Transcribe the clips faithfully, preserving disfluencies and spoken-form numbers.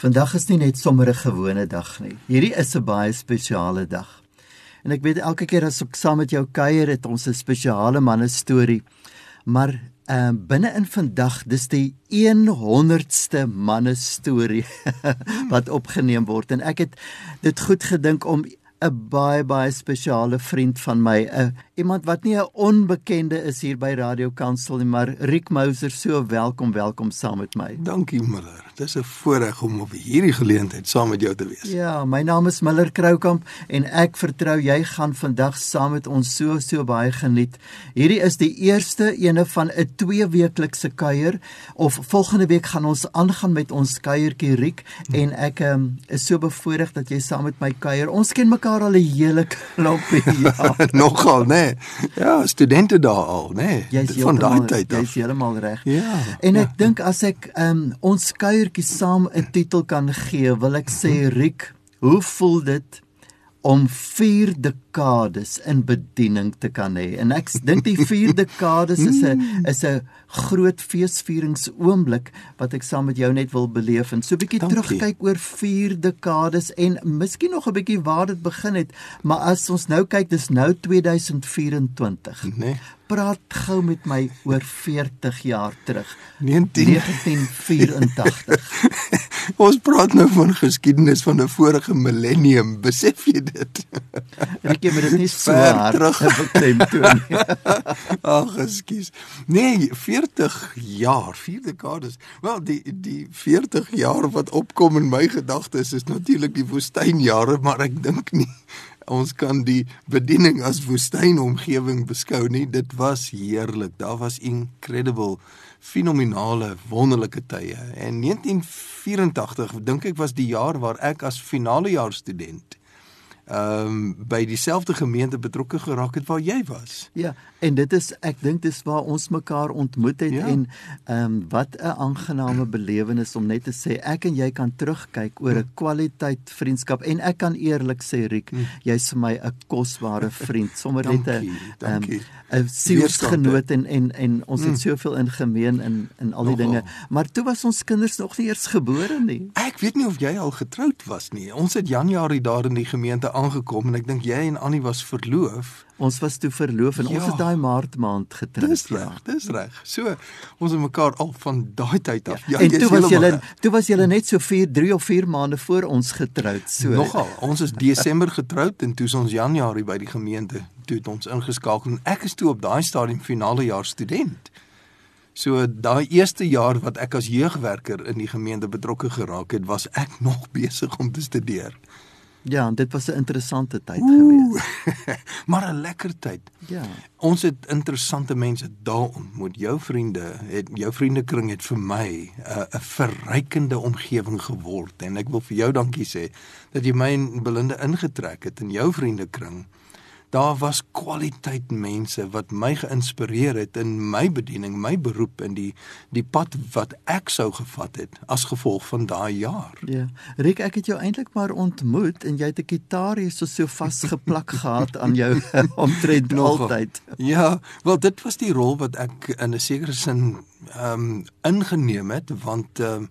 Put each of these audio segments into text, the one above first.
Vandag is nie net sommer 'n gewone dag nie. Hierdie is 'n baie spesiale dag. En ek weet elke keer as ek saam met jou kuier, het ons 'n spesiale manne storie. Maar uh, binne in vandag, dis die honderdste manne storie wat opgeneem word. En ek het dit goed gedink om 'n baie baie spesiale vriend van my, uh, iemand wat nie 'n onbekende is hier by Radio Kansel nie, maar Riek Mouser, so welkom, welkom saam met my. Dankie Miller, dit is 'n voorreg om op hierdie geleentheid saam met jou te wees. Ja, my naam is Miller Kroukamp en ek vertrou jy gaan vandag saam met ons so so baie geniet. Hierdie is die eerste ene van 'n tweeweeklikse kuier, of volgende week gaan ons aangaan met ons kuiertjie Riek, hm. en ek um, is so bevoorreg dat jy saam met my kuier. Ons ken mekaar al 'n hele klompie jaar. Nogal, nee. Ja, studente daar al, nee. Van daai tyd af. Jy's heeltemal reg. Ja. En ek ja. dink as ek um, ons kuiertjie saam 'n titel kan gee, wil ek sê, Riek, hoe voel dit om vier dekades in bediening te kan hê? En ek dink die vier dekades is 'n is 'n groot feesvieringsoomblik wat ek saam met jou net wil beleef en so 'n bietjie terugkyk oor vier dekades en miskien nog 'n bietjie waar dit begin het, maar as ons nou kyk, dis nou tweeduisend vyf-en-twintig. Nee. Praat gou met my oor veertig jaar terug. negentien vyf-en-tagtig. Ons praat nou van geskiedenis van 'n vorige millennium, besef jy dit? Ek het dit nie so hard beklemtoon nie. Ag, ekskuus. Nee, veertig jaar, vier dekades. Wel, die die veertig jaar wat opkom in my gedagtes is natuurlik die woestynjare, maar ek dink nie ons kan die bediening as woestynomgewing beskou nie. Dit was heerlik. Daar was incredible, fenominale, wonderlike tye. En negentien vyf-en-tagtig dink ek was die jaar waar ek as finale jaar student um, by dieselfde gemeente betrokke geraak het waar jy was. Ja, en dit is, ek dink dis waar ons mekaar ontmoet het, ja. en um, wat 'n aangename belewenis om net te sê, ek en jy kan terugkyk oor 'n kwaliteit vriendskap, en ek kan eerlik sê, Riek, hmm. jy's vir my 'n kosbare vriend, sommer net 'n um, 'n sielsgenoot, en, en, en ons hmm. het soveel in gemeen in, in al die Nogal. dinge, maar toe was ons kinders nog nie eers gebore nie. Ek weet nie of jy al getroud was nie. Ons het Januarie daar in die gemeente aangekom, en ek dink jy en Annie was verloof. Ons was toe verloof, en ja. ons het daai maart maand getroud. Dis reg, ja. dis reg. So, ons het mekaar al van daai tyd af. Ja, en toe was julle, toe was julle net so vier, drie of vier maande voor ons getroud. So. Nogal, ons is Desember getroud, en toe is ons Januarie by die gemeente, toe het ons ingeskakel, en ek is toe op daai stadium finale jaar student. So, daai eerste jaar wat ek as jeugwerker in die gemeente betrokke geraak het, was ek nog besig om te studeer. Ja, en dit was 'n interessante tyd geweest. Maar 'n lekker tyd. Ja. Ons het interessante mense daar ontmoet. Jou vriende, het jou vriendekring het vir my 'n uh, 'n verrykende omgewing geword, en ek wil vir jou dankie sê dat jy my en Belinda ingetrek het in jou vriendekring. Daar was kwaliteit mense wat my geïnspireer het in my bediening, my beroep, en die die pad wat ek sou gevat het as gevolg van daai jaar. Ja, Riek, ek het jou eintlik maar ontmoet en jy het 'n gitaar hier so so vasgeplak gehad aan jou omtrent altyd. Ja, wel dit was die rol wat ek in 'n sekere sin um, ingeneem het, want um,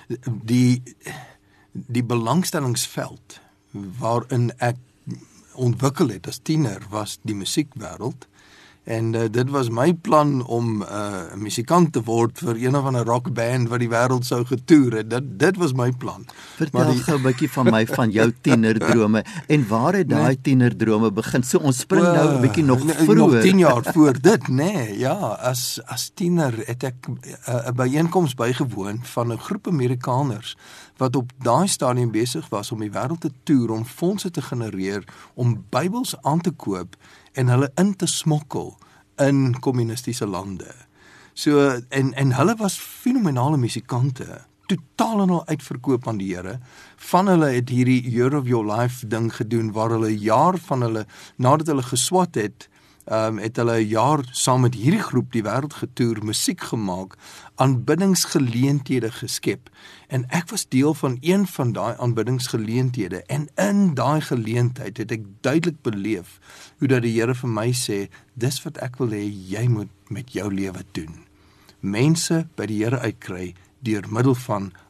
die die belangstellingsveld waarin ek ontwikkel het as tiener was die musiekwêreld, en uh, dit was my plan om 'n uh, musikant te word vir een of ander rockband wat die wêreld sou getoer het. Dit dit was my plan. Vertel die... gou 'n bietjie van my van jou tienerdrome, en waar het daai nee. tienerdrome begin? So ons spring uh, nou 'n bietjie nog nee, vroeër. Nog tien jaar voor dit, nee, ja, as as tiener het ek 'n uh, byeenkoms bygewoon van 'n groep Amerikaners wat op daai stadium besig was om die wêreld te toer, om fondse te genereer, om Bybels aan te koop en hulle in te smokkel in kommunistiese lande. So, en, en hulle was fenomenale musikante, totaal en al uitverkoop aan die Here. Van hulle het hierdie Year of Your Life ding gedoen, waar hulle 'n jaar van hulle, nadat hulle geswat het, Um, het hulle 'n jaar saam met hierdie groep die wêreld getoer, musiek gemaak, aanbiddingsgeleenthede geskep, en ek was deel van een van daai aanbiddingsgeleenthede, en in daai geleentheid het ek duidelik beleef hoe dat die Here vir my sê, dis wat ek wil hê jy moet met jou lewe doen. Mense by die Here uitkry deur middel van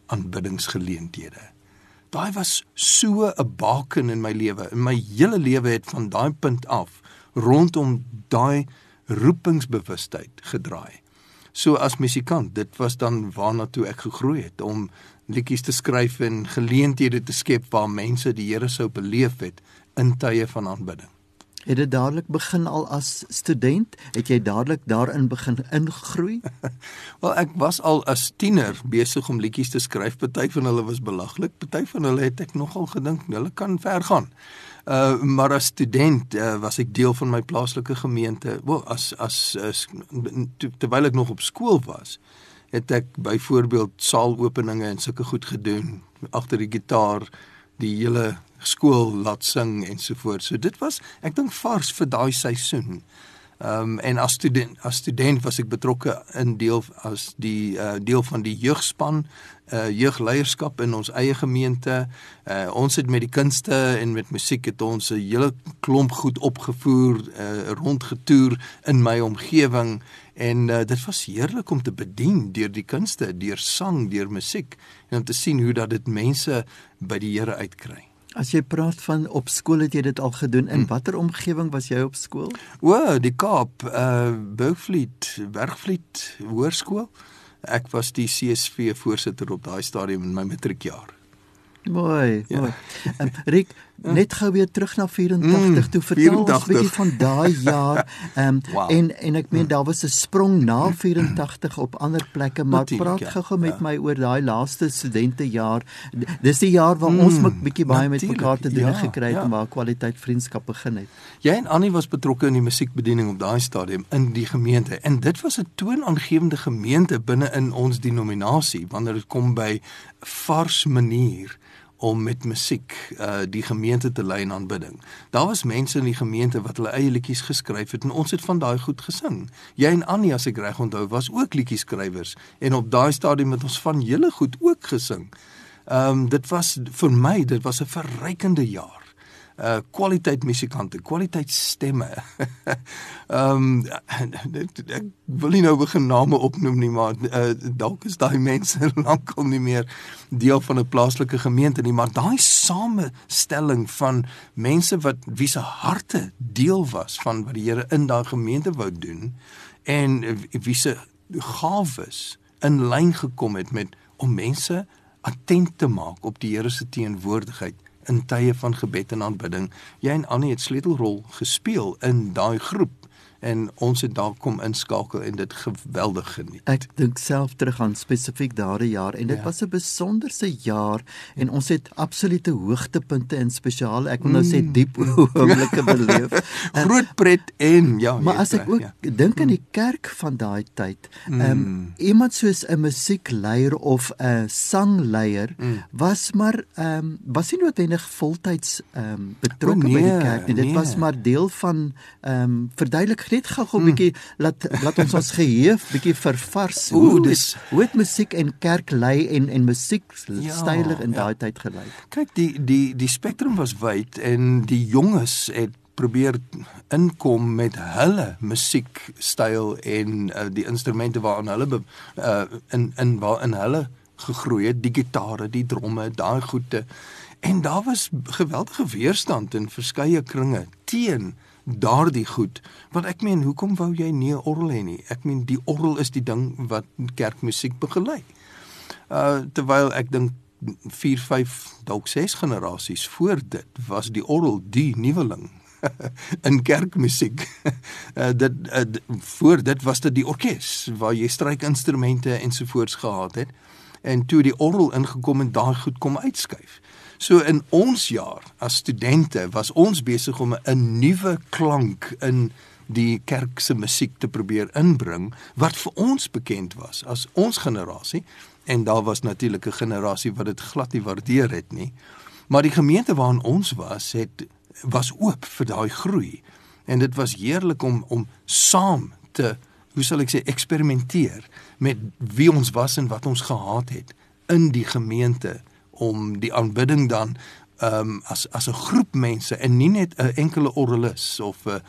aanbiddingsgeleenthede. Daai was so 'n baken in my lewe. In my hele lewe het van daai punt af rondom daai roepingsbewustheid gedraai. So as musikant, dit was dan waarna toe ek gegroei het, om liedjies te skryf en geleenthede te skep waar mense die Here sou beleef het in tye van aanbidding. Het dit dadelik begin al as student? Het jy dadelik daarin begin ingroei? Wel, ek was al as tiener besig om liedjies te skryf. Party van hulle was belaglik, party van hulle het ek nogal gedink, hulle kan ver gaan. Uh, maar as student uh, was ek deel van my plaaslike gemeente. Wel, as, as, as, terwyl ek nog op skool was, het ek byvoorbeeld saalopeninge en sulke goed gedoen, agter die gitaar, die hele skool laat sing ensovoort. So dit was, ek dink, vars vir daai seisoen. Um, en as student, as student was ek betrokke in deel as die uh, deel van die jeugspan, uh, jeugleierskap in ons eie gemeente. Uh, ons het met die kunste en met musiek het ons 'n hele klomp goed opgevoer, uh, rondgetoer in my omgewing. En uh, dit was heerlik om te bedien deur die kunste, deur sang, deur musiek, en om te sien hoe dat dit mense by die Here uitkry. As jy praat van op skool, het jy dit al gedoen. In watter omgewing was jy op skool? O, die Kaap, uh, Bergvliet, Bergvliet Hoërskool. Ek was die C S V voorsitter op daai stadium in my matriekjaar. Mooi, Ja. mooi. Um, Riek, net gou weer terug na vyerentagtig Mm, toe, vertel ons vyerentagtig. bietjie van daai jaar. Um, Wow. en en ek meen daar was 'n sprong na vyerentagtig op ander plekke, maar Natuurlijk, praat ja. gou-gou met Ja. my oor daai laaste studentejaar. D- Dis die jaar waar ons Mm, ook bietjie baie met natuurlijk, mekaar te doen ja, gekry het ja. en waar kwaliteit vriendskap begin het. Jy en Annie was betrokke in die musiekbediening op daai stadium in die gemeente, en dit was 'n toonaangewende gemeente binne in ons denominasie wanneer dit kom by vars manier om met musiek uh, die gemeente te lei in aanbidding. Daar was mense in die gemeente wat hulle eie liedjies geskryf het en ons het van daai goed gesing. Jy en Annie, as ek reg onthou, was ook liedjieskrywers en op daai stadium het ons van julle goed ook gesing. Um, dit was vir my, dit was 'n verrykende jaar. Uh, kwaliteit musikante, kwaliteit stemme. um, ek wil nie nou begin name opnoem nie, maar uh, dalk is daai mense lankal nie meer deel van 'n plaaslike gemeente nie, maar daai samestelling van mense wat wie se harte deel was van wat die Here in daai gemeente wou doen en wie se gawes in lyn gekom het met om mense attent te maak op die Here se teenwoordigheid in tye van gebed en aanbidding. Jy en Annie het sleutelrol gespeel in daai groep en ons het daar kom inskakel en dit geweldig geniet. Ek dink self terug aan spesifiek daardie jaar en dit Ja. was 'n besonderse jaar en ons het absolute hoogtepunte en spesiale, ek wil nou sê diep oomblikke beleef. En, Groot pret en ja, maar jy as ek reg, ook ja. dink aan die kerk van daai tyd, um, iemand soos 'n musiekleier of 'n sangleier Mm. was maar um, was nie noodwendig voltyds um, betrokke O, by die nee, kerk nie. Dit nee. was maar deel van um, verduidelik net gou-gou 'n Mm. bietjie laat laat ons ons geheue bietjie vervars. Oeh, Hoe dis- het, hoe het musiek en kerk lei en en musiekstyler Ja, in daai ja. tyd gelyk? Kyk, die die die spektrum was wyd en die jonges het probeer inkom met hulle musiekstyl en uh, die instrumente waaraan hulle be, uh, in in waarin hulle gegroei het, die gitare, die dromme, daai goede. En daar was geweldige weerstand in verskeie kringe teen daardie goed. Want ek meen, hoekom wou jy nie 'n orgel hê nie? Ek meen, die orgel is die ding wat kerkmusiek begelei. Uh, terwyl ek dink vier, vyf, dalk ses generasies voor dit was die orgel die nuweling in kerkmusiek. uh, dit uh, voor dit was dit die orkes waar jy strykinstrumente ensovoorts gehad het en toe die orgel ingekom en daai goed kom uitskuif. So in ons jaar as studente was ons besig om 'n nuwe klank in die kerk se musiek te probeer inbring wat vir ons bekend was as ons generasie, en daar was natuurlik 'n generasie wat dit glad nie waardeer het nie. Maar die gemeente waarin ons was, het was oop vir daai groei. En dit was heerlik om om saam te, hoe sal ek sê, eksperimenteer met wie ons was en wat ons gehad het in die gemeente, om die aanbidding dan um, as as 'n groep mense en nie net 'n enkele orgelis of 'n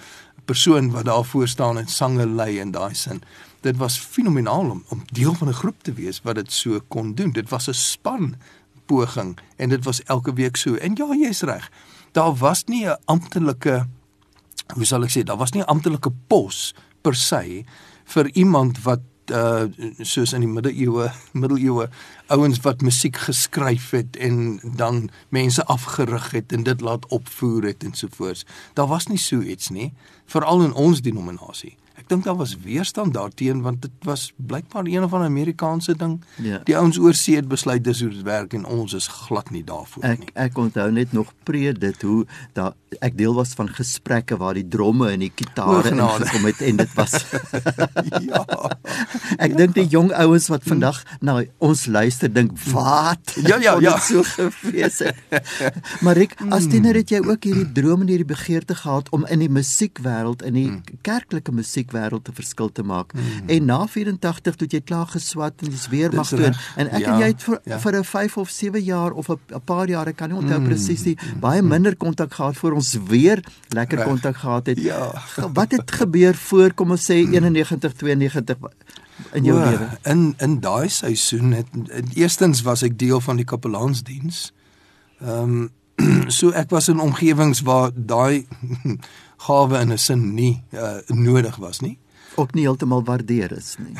persoon wat daar voor staan en sange lei in daai sin. Dit was fenomenaal om, om deel van 'n groep te wees wat dit so kon doen. Dit was 'n span poging en dit was elke week so. En ja, jy's reg. Daar was nie 'n amptelike, hoe sal ek sê, daar was nie 'n amptelike pos per se vir iemand wat uh, soos in die middeleeue, middeleeue ouens wat musiek geskryf het en dan mense afgerig het en dit laat opvoer het en sovoorts. Daar was nie so iets nie, veral in ons denominasie. Ek dink daar was weerstand daarteen, want dit was blykbaar een of ander Amerikaanse ding. Ja. Die ouens oorsee het besluit dis hoe dit werk en ons is glad nie daarvoor ek, nie. Ek onthou net nog pre dit hoe daar ek deel was van gesprekke waar die dromme en die gitare ingekom het en dit was ja. Ek ja. dink die jong ouens wat vandag nou ons luister dink wat? Ja ja ja. So gewees het. Maar ek as tiener het jy ook hierdie droom en hierdie begeerte gehad om in die musiekwêreld, in die kerklike musiekwêreld te verskil te maak. Mm. En na vyfentagtig toe jy klaar geswat en dis weer mag doen. En ek ja, en jy het vir, ja. vir 'n vyf of sewe jaar of 'n paar jaar, ek kan nie onthou mm. presies nie, baie minder kontak gehad voor ons weer lekker kontak gehad het. Ja. Wat het gebeur voor kom ons sê eenennegentig tweeënnegentig in jou well, lewe? In in daai seisoen het eerstens was ek deel van die kapelaansdiens. Ehm um, so ek was in omgewings waar daai gawe in 'n sin nie uh, nodig was nie. Ook nie heeltemal waardeer is nie.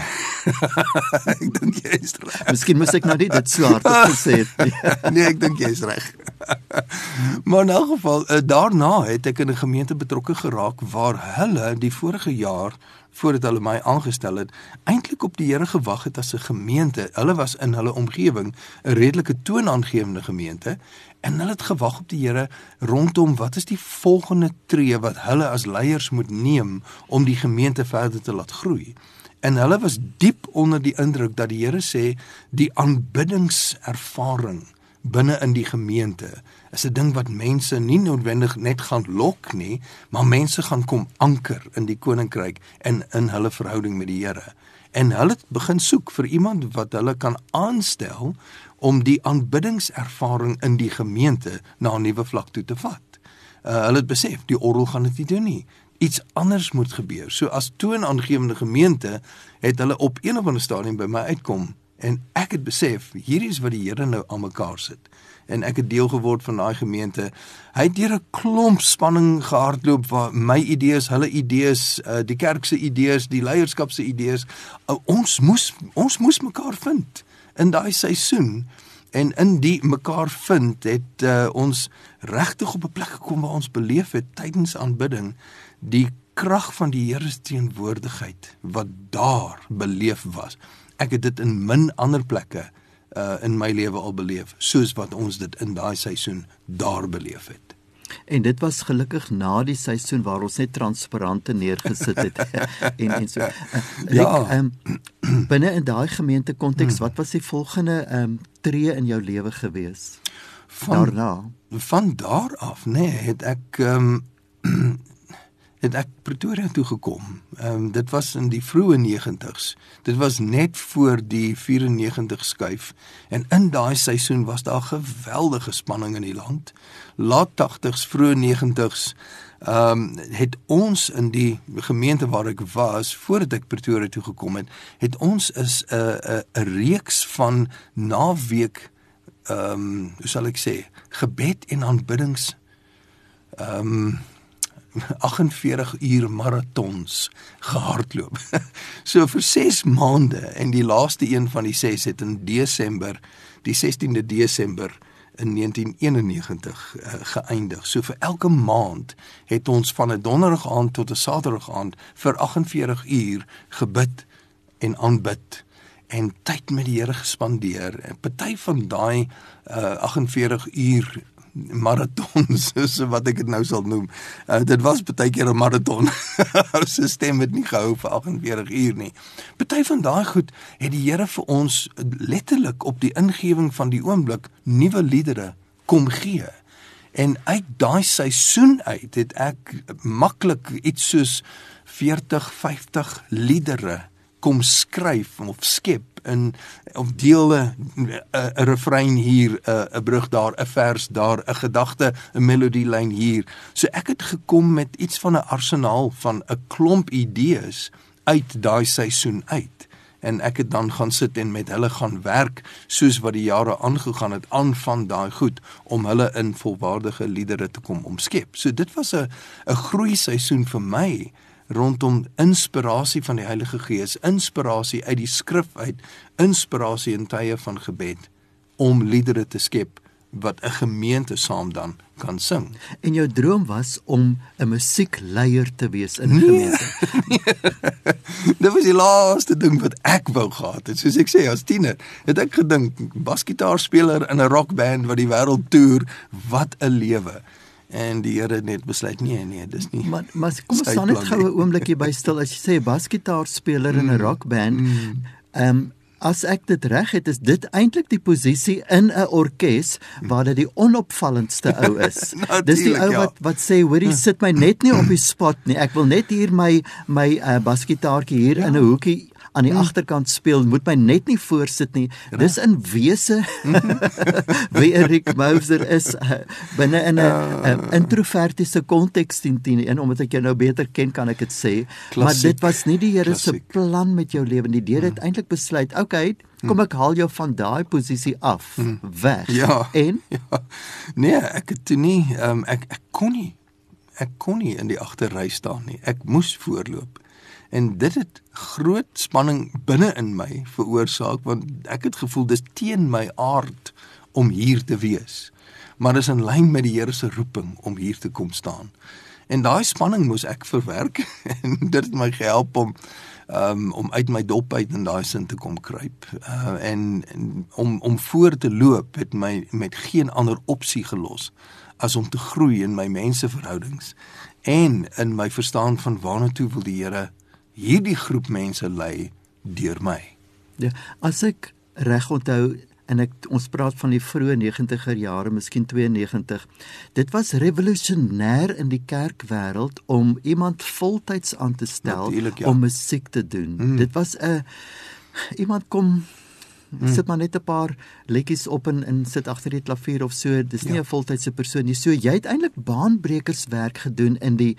Ek dink jy is reg. Miskien moes ek nou nie dit so hard gesê het nie. Nee, ek dink jy is reg. Maar in elk geval, uh, daarna het ek in 'n gemeente betrokke geraak waar hulle die vorige jaar voordat hulle my aangestel het, eintlik op die Here gewag het as 'n gemeente. Hulle was in hulle omgewing 'n redelike toonaangewende gemeente en hulle het gewag op die Here rondom wat is die volgende tree wat hulle as leiers moet neem om die gemeente verder te laat groei. En hulle was diep onder die indruk dat die Here sê die aanbiddingservaring binne in die gemeente is 'n ding wat mense nie noodwendig net gaan lok nie, maar mense gaan kom anker in die koninkryk en in hulle verhouding met die Here. En hulle het begin soek vir iemand wat hulle kan aanstel om die aanbiddingservaring in die gemeente na 'n nuwe vlak toe te vat. Uh, hulle het besef, die orgel gaan dit nie doen nie. Iets anders moet gebeur. So as toonaangewende gemeente het hulle op een of ander stadium by my uitkom en ek het besef, hierdie is wat die Here nou aan mekaar sit. En ek het deel geword van daai gemeente. Hy het deur 'n klomp spanning gehardloop waar my idees, hulle idees, uh, die kerk se idees, die leierskap se idees, uh, ons moes ons moes mekaar vind in daai seisoen. En in die mekaar vind het uh, ons regtig op 'n plek gekom waar ons beleef het tydens aanbidding die krag van die Here se teenwoordigheid wat daar beleef was. Ek het dit in min ander plekke uh, in my lewe al beleef, soos wat ons dit in daai seisoen daar beleef het. En dit was gelukkig na die seisoen waar ons net transparante neergesit het en en so. Uh, ja. Um, binne in daai gemeente konteks, wat was die volgende um, tree in jou lewe gewees? Van daarna. Van daar af, nee, het ek um, het ek Pretoria toe gekom. Um, dit was in die vroeë negentigs. Dit was net voor die vyfennegentig skuif en in daai seisoen was daar geweldige spanning in die land. Laat tagtigs, vroeë negentigs um, het ons in die gemeente waar ek was, voordat ek Pretoria toe gekom het, het ons is 'n uh, 'n uh, reeks van naweek, um, hoe sal ek sê, gebed en aanbiddings um, agt en veertig uur marathons gehardloop. So vir ses maande en die laaste een van die ses het in Desember, die sestiende Desember in negentien eenennegentig uh, geëindig. So vir elke maand het ons van 'n donderdag aand tot 'n saterdag aand vir agt en veertig uur gebid en aanbid en tyd met die Here gespandeer. En party van daai uh, agt en veertig uur marathons, so wat ek dit nou sal noem. Uh, dit was baie keer 'n marathon. Sy stem het nie gehou vir agt en veertig uur nie. Party van daai goed het die Here vir ons letterlik op die ingewing van die oomblik nuwe liedere kom gee. En uit daai seisoen uit het ek maklik iets soos veertig, vyftig liedere kom skryf of skep en of deel 'n 'n refrein hier, 'n 'n brug daar, 'n vers daar, 'n gedagte, 'n melodielyn hier. So ek het gekom met iets van 'n arsenaal van 'n klomp idees uit daai seisoen uit. En ek het dan gaan sit en met hulle gaan werk, soos wat die jare aangegaan het, aan van daai goed, om hulle in volwaardige liedere te kom omskep. So dit was 'n 'n groeiseisoen vir my, rondom inspirasie van die Heilige Gees, inspirasie uit die skrif uit, inspirasie in tye van gebed, om liedere te skep, wat 'n gemeente saam dan kan sing. En jou droom was om 'n musiekleier te wees in 'n gemeente. Nee, nee. Dit was die laaste ding wat ek wou gehad het. Soos ek sê, as tiener, het ek gedink, basgitaarspeler in 'n rockband wat die wêreld toer, wat 'n lewe. En die Here het net besluit, nee, nee, dis nie. Maar, maar kom ons staan net gou 'n oombliekie by stil, as jy sê 'n basgitaarspeler mm. in 'n rockband, mm. um, as ek dit reg het, is dit eintlik die posisie in 'n orkes waar dit die onopvallendste ou is. Dis die ou wat wat sê, hoorie, sit my net nie op die spot nie. Ek wil net hier my my uh, basgitaartjie hier ja. in 'n hoekie aan die hmm. agterkant speel, moet my net nie voorsit nie. Ja. Dis in wese wie Erik Mouser is uh, binne in 'n uh, introvertiese konteks teen en omdat ek jou nou beter ken, kan ek dit sê. Klassiek, maar dit was nie die Here se plan met jou lewe nie. Die Here het hmm. eintlik besluit, okay, kom ek haal jou van daai posisie af, hmm. weg. Ja. En ja. Nee, ek het toe nie um, ek ek kon nie. Ek kon nie in die agterry staan nie. Ek moes voorloop. En dit het groot spanning binne in my veroorsaak, want ek het gevoel dis teen my aard om hier te wees. Maar dis in lyn met die Here se roeping om hier te kom staan. En daai spanning moes ek verwerk en dit het my gehelp om um, om uit my dop uit in daai sin te kom kruip. Uh, en, en om om voor te loop het my met geen ander opsie gelos as om te groei in my menseverhoudings en in my verstaan van waarna toe wil die Here hierdie groep mense lei deur my. Ja, as ek reg onthou, en ek, ons praat van die vroeë negentiger jare, miskien tweeënnegentig, dit was revolusionêr in die kerkwêreld om iemand voltyds aan te stel ja. om musiek te doen. Mm. Dit was 'n uh, iemand kom Hmm. sit maar net 'n paar liedjies op en, en sit agter die klavier of so, dis nie 'n ja. voltydse persoon nie. So jy het eintlik baanbrekerswerk gedoen in die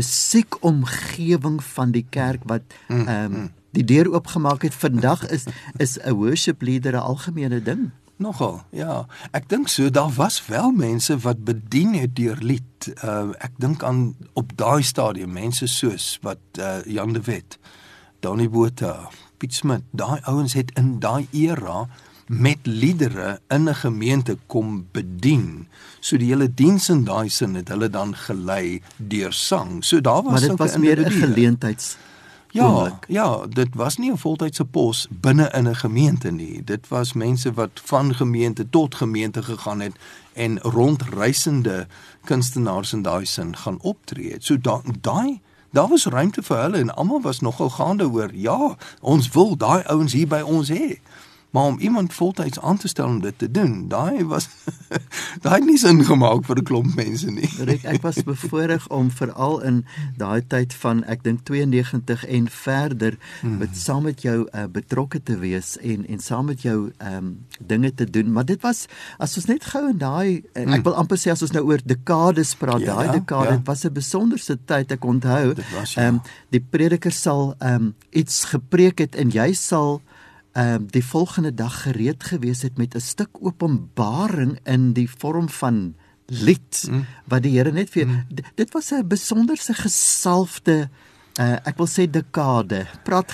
musiekomgewing van die kerk wat hmm. um, hmm. die deur oopgemaak het. Vandag is is 'n worship leader 'n algemene ding. Nogal, ja. Ek dink so, daar was wel mense wat bedien het deur lied. Uh, ek dink aan op daai stadium mense soos wat uh, Jan de Wet, Donnie Botha, Piet Smit, daai ouens het in daai era met liedere in 'n gemeente kom bedien. So die hele diens in daai sin het hulle dan gelei deur sang. So daar was maar dit was meer 'n geleentheids. Ja, ja, dit was nie 'n voltydse pos binne in 'n gemeente nie. Dit was mense wat van gemeente tot gemeente gegaan het en rondreisende kunstenaars in daai sin gaan optree het. So daai daai Daar was ruimte vir hulle en almal was nogal gaande oor, ja, ons wil daai ouens hier by ons hê. Maar om iemand voltyds aan te stel om dit te doen, daai was daai het nie sin gemaak vir 'n klomp mense nie. Ek, ek was bevoorreg om veral in daai tyd van, ek dink tweeënnegentig en verder, hmm. met saam met jou uh, betrokke te wees en en saam met jou um, dinge te doen. Maar dit was, as ons net gou in daai, hmm. ek wil amper sê as ons nou oor dekades praat, ja, daai dekade, ja. was 'n besonderse tyd. Ek onthou, was, ja. um, die prediker sal um, iets gepreek het en jy sal Um, die volgende dag gereed gewees het met 'n stuk openbaring in die vorm van lied, mm. wat die Here net vir, mm. dit was 'n besonderse gesalfde, uh, ek wil sê dekade, praat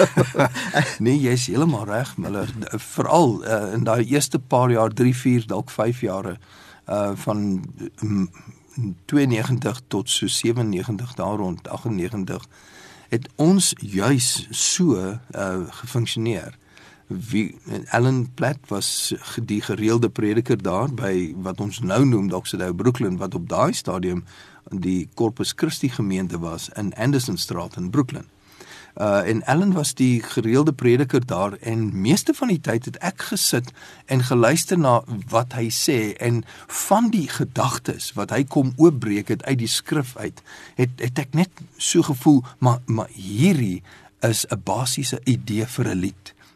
nee, jy is heeltemal reg, Miller, veral uh, in daai eerste paar jaar, drie, vier, dalk vyf jare, uh, van um, tweeënnegentig tot so sewennegentig, daar rond agtennegentig, het ons juis so uh, gefunksioneer. Wie, Alan Platt was die gereelde prediker daar by wat ons nou noem Doxydale Brooklyn, wat op daai stadium die Corpus Christi gemeente was in Andersonstraat in Brooklyn. Uh, en Alan was die gereelde prediker daar en meeste van die tyd het ek gesit en geluister na wat hy sê en van die gedagtes wat hy kom oopbreek het uit die skrif uit, het, het ek net so gevoel, maar, maar hierdie is 'n basiese idee vir 'n lied.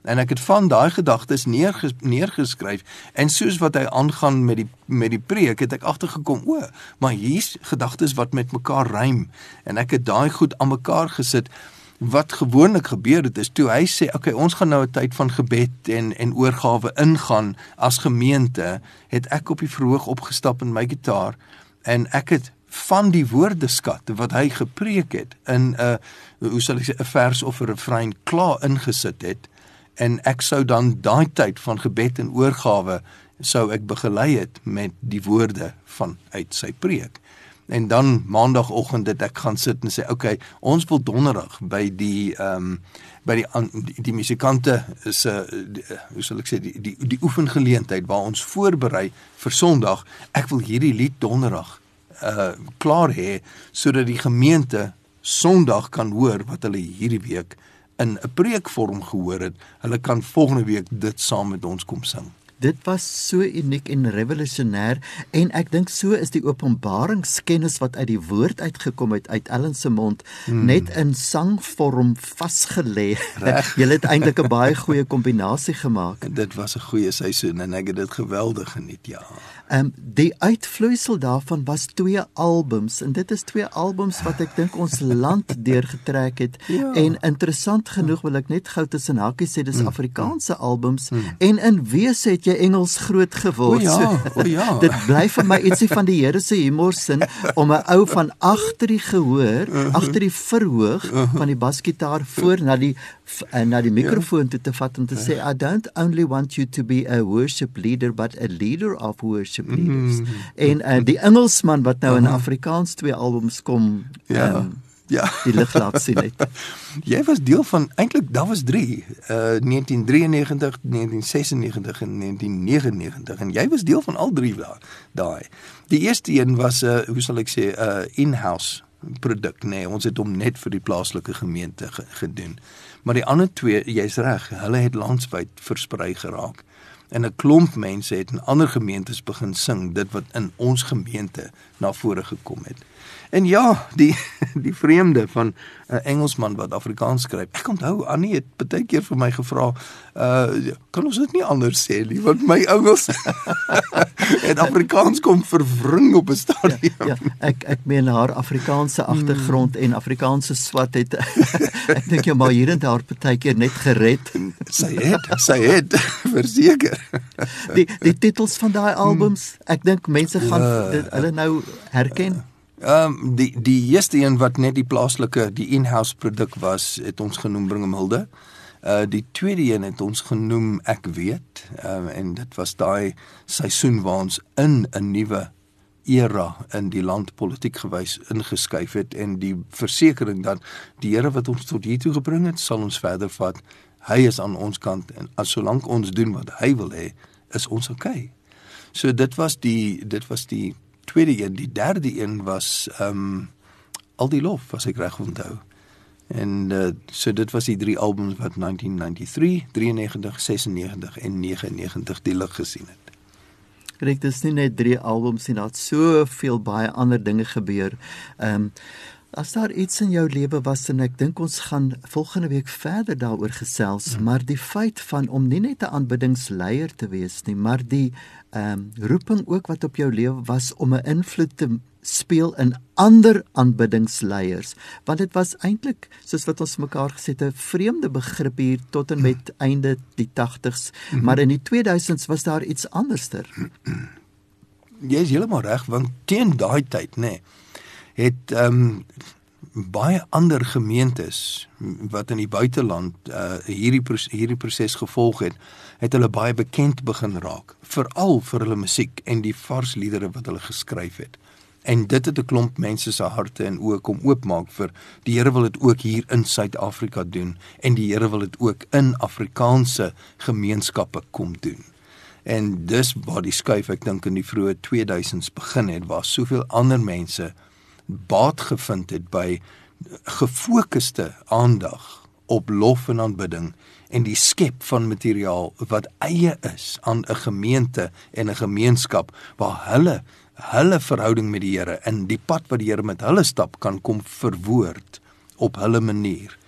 En ek het van daai gedagtes neerges, neergeskryf en soos wat hy aangaan met die met die preek het ek agtergekom, o, maar hier's gedagtes wat met mekaar rym en ek het daai goed aan mekaar gesit. Wat gewoonlik gebeur het is toe hy sê, okay, ons gaan nou 'n tyd van gebed en en oorgawe ingaan as gemeente, het ek op die verhoog opgestap in my gitaar en ek het van die woordeskat wat hy gepreek het in 'n hoe sal ek sê 'n vers of 'n refrein klaar ingesit het en ek sou dan daai tyd van gebed en oorgawe sou ek begelei het met die woorde van uit sy preek. En dan maandagoggend het ek gaan sit en sê, okay, ons wil donderdag by die ehm um, by die die, die musikante is 'n uh, hoe sal ek sê die die die oefengeleentheid waar ons voorberei vir Sondag. Ek wil hierdie lied donderdag uh klaar hê sodat die gemeente Sondag kan hoor wat hulle hierdie week in 'n preekvorm gehoor het. Hulle kan volgende week dit saam met ons kom sing. Dit was so uniek en revolusionêr en ek dink so is die openbaringskennis wat uit die woord uitgekom het uit Ellen se mond hmm. net in sangvorm vasgelê. Jy het eintlik 'n baie goeie kombinasie gemaak. Dit was 'n goeie seisoen en ek het dit geweldig geniet, ja. Ehm um, die uitvloeisel daarvan was twee albums en dit is twee albums wat ek dink ons land deurgetrek het ja. En interessant genoeg wil ek net gou tussen hakies sê dis hmm. Afrikaanse albums hmm. en in wese het jy Engels groot geword. O ja, o ja. Dit bly vir my ietsie van die Here se humorsin om 'n ou van agter die gehoor, uh-huh. agter die verhoog uh-huh. van die basgitaar voor na die na die mikrofoon toe te vat en te sê, I don't only want you to be a worship leader but a leader of worship leaders. Mm-hmm. En uh, die Engelsman wat nou uh-huh. in Afrikaans twee albums kom, ja. Um, Ja. Die lig laat sien net. Jy was deel van, eintlik daar was drie, uh, negentien drieënnegentig, negentien sesennegentig en negentien negenennegentig en jy was deel van al drie daai. Die eerste een was 'n uh, hoe sal ek sê 'n uh, in-house produk, nee, ons het hom net vir die plaaslike gemeente ge gedoen. Maar die ander twee, jy's reg, hulle het landwyd versprei geraak. En 'n klomp mense het in ander gemeentes begin sing dit wat in ons gemeente na vore gekom het. En ja, die die vreemde van 'n uh, Engelsman wat Afrikaans skryf. Ek onthou Annie het baie keer vir my gevra, uh, kan ons dit nie anders sê nie, want my Engels het Afrikaans kom verwring op 'n stadium. Ja, ja, ek ek meen haar Afrikaanse agtergrond mm. en Afrikaanse swat het ek dink jy maar hier en daar baie keer net gered. Sy het, sy het verseker. die die titels van daai albums, ek dink mense gaan ja, dit, hulle nou herken. Ehm um, die die eerste een wat net die plaaslike, die in-house produk was, het ons genoem Bring hom hulde. Uh die tweede een het ons genoem Ek weet. Ehm uh, en dit was daai seisoen waar ons in 'n nuwe era in die land politiek gewys ingeskuif het en die versekering dat die Here wat ons tot hier toe gebring het, sal ons verder vat. Hy is aan ons kant en as solank ons doen wat hy wil hê, is ons okay. So dit was die dit was die tweede een, die derde een was um, Al die lof, as ek reg onthou. En uh, so dit was die drie albums wat negentien negenennegentig, drieënnegentig, sesennegentig en negenennegentig die lig gesien het. Kyk, dis nie net drie albums nie, daar het soveel baie ander dinge gebeur. Ehm um, As daar iets in jou lewe was en ek dink ons gaan volgende week verder daaroor gesels, hmm. maar die feit van om nie net 'n aanbiddingsleier te wees nie, maar die ehm um, roeping ook wat op jou lewe was om 'n invloed te speel in ander aanbiddingsleiers, want dit was eintlik soos wat ons mekaar gesê het 'n vreemde begrip hier tot en met hmm. einde die tagtigs, hmm. maar in die tweeduisends was daar iets anderster. Jy is heeltemal reg, want teen daai tyd, nê, nee, het um, baie ander gemeentes wat in die buiteland uh, hierdie, hierdie proses gevolg het, het hulle baie bekend begin raak, veral vir hulle musiek en die vars liedere wat hulle geskryf het. En dit het 'n klomp mense se harte en oë kom oopmaak vir die Here wil dit ook hier in Suid-Afrika doen en die Here wil dit ook in Afrikaanse gemeenskappe kom doen. En dis waar die skuif ek dink in die vroeë tweeduisends begin het, waar soveel ander mense baat gevind het by gefokuste aandag op lof en aanbidding en die skep van materiaal wat eie is aan 'n gemeente en 'n gemeenskap waar hulle hulle verhouding met die Here en die pad wat die Here met hulle stap kan kom verwoord op hulle manier.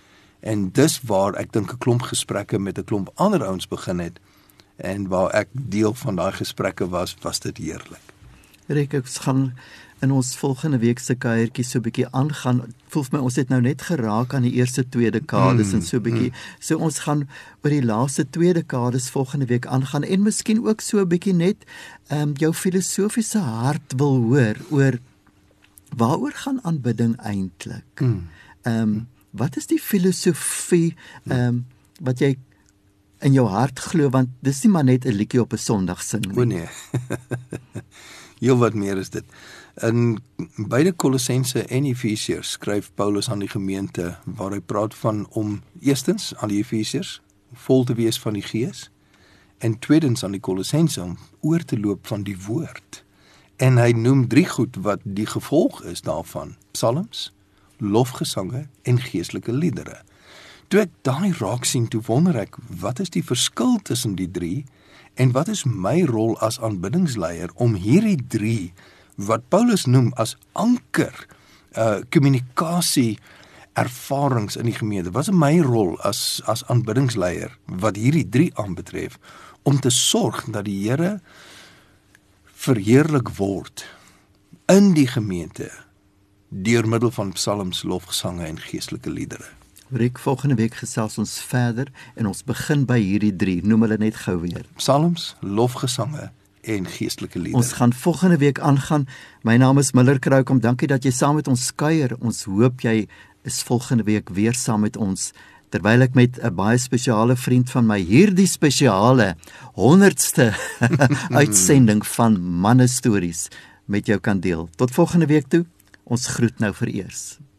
En dis waar ek dink 'n klomp gesprekke met 'n klomp ander ouens begin het, en waar ek deel van daai gesprekke was, was dit heerlik. Rick, ek gaan in ons volgende week se kuiertjie so 'n bietjie aangaan. Voel vir my ons het nou net geraak aan die eerste twee dekades mm, en so 'n bietjie. Mm. So ons gaan oor die laaste twee dekades volgende week aangaan en miskien ook so 'n bietjie net ehm um, jou filosofiese hart wil hoor oor waaroor gaan aanbidding eintlik? Ehm mm. um, wat is die filosofie ehm um, wat jy in jou hart glo, want dis nie maar net 'n liedjie op 'n Sondag sing nie. O nee. Heel wat meer is dit. In beide Kolossense en Efesiërs skryf Paulus aan die gemeente waar hy praat van om eerstens aan die Efesiërs vol te wees van die Gees en tweedens aan die Kolossense om oor te loop van die woord. En hy noem drie goed wat die gevolg is daarvan: psalms, lofgesange en geestelike liedere. Toe ek daai raak sien, toe wonder ek, wat is die verskil tussen die drie en wat is my rol as aanbiddingsleier om hierdie drie wat Paulus noem as anker uh, kommunikasie ervarings in die gemeente. Wat is my rol as as aanbiddingsleier wat hierdie drie aanbetref om te sorg dat die Here verheerlik word in die gemeente deur middel van psalms, lofgesange en geestelike liedere. Rick, volgende week gesels ons verder en ons begin by hierdie drie. Noem hulle net gou weer. Psalms, lofgesange en geestelike liedere. Ons gaan volgende week aangaan. My naam is Miller Kroukom. Dankie dat jy saam met ons kuier. Ons hoop jy is volgende week weer saam met ons, terwyl ek met 'n baie spesiale vriend van my hierdie spesiale honderdste uitsending van Manne Stories met jou kan deel. Tot volgende week toe. Ons groet nou vereers.